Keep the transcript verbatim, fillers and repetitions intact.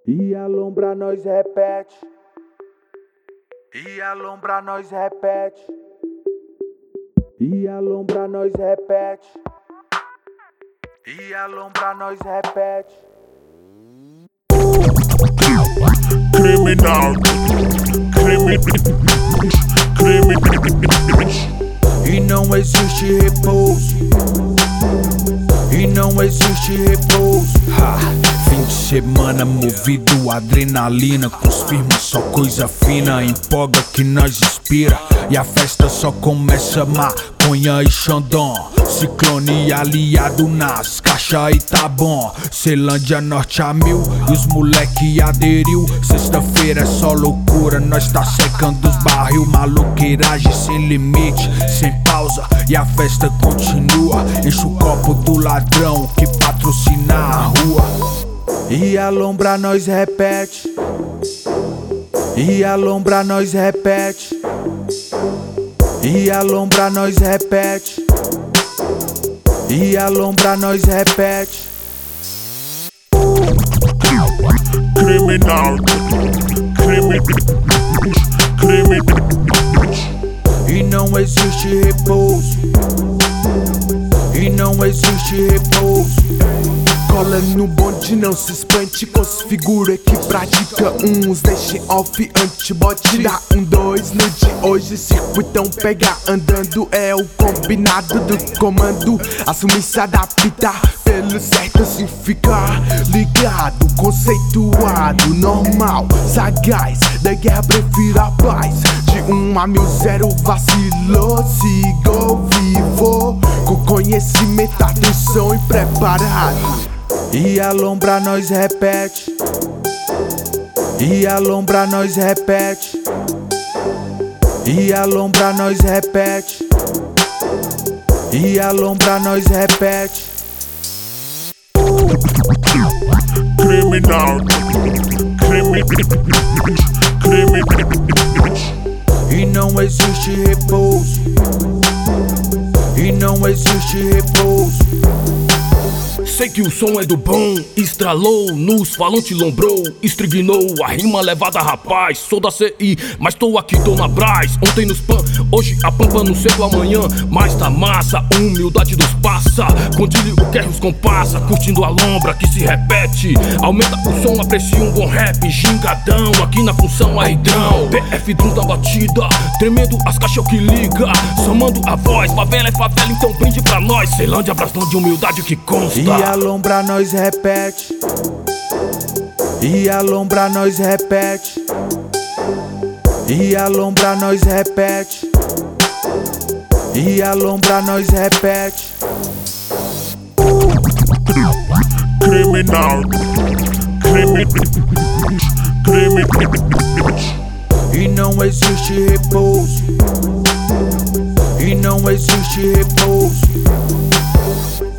E a lombra nós repete. E a lombra nós repete. E a lombra nós repete. E a lombra nós repete. Criminal, crime, crime. E não existe repouso. E não existe repouso. Ha. Fim de semana movido adrenalina, com os firmas só coisa fina, empolga que nós inspira. E a festa só começa maconha e xandão, ciclone aliado nas caixa e tá bom. Ceilândia norte a mil e os moleque aderiu. Sexta-feira é só loucura, nós tá secando os barril. Maluqueiragem sem limite, sem pausa e a festa continua. Enche o copo do ladrão que patrocina a rua. E a lombra nós repete. E a lombra nós repete. E a lombra nós repete. E a lombra nós repete. Criminal, crime, crime. E não existe repouso. E não existe repouso. Cola no bonde, não se espante com as figuras que pratica uns deixe off antibote. Dá um dois no de hoje, circuitão pega andando. É o combinado do comando, assumir se adaptar. Pelo certo assim ficar ligado, conceituado, normal, sagaz. Da guerra prefiro a paz. De um a mil zero vacilou, sigo vivo com conhecimento, atenção e preparado. E a lombra nós repete. E a lombra nós repete. E a lombra nós repete. E a lombra nós repete. Criminal, crime, crime. E não existe repouso. E não existe repouso. Sei que o som é do bom, estralou, nos falantes lombrou, estrignou, a rima levada rapaz. Sou da C I, mas tô aqui, tô na Brás. Ontem nos pan, hoje a pampa não sei do amanhã. Mas tá massa, humildade nos passa. Condilhe o que os compassa, curtindo a lombra que se repete. Aumenta o som, aprecia um bom rap, gingadão, aqui na função aidrão. P F drums na batida, tremendo as caixas que liga, somando a voz, favela é favela, então brinde pra nós. Ceilândia, Braslão de humildade que consta. E a lombra nós repete. E a lombra nós repete. E a lombra nós repete. E a lombra nós repete. Criminal, crime, crime. E não existe repouso. E não existe repouso.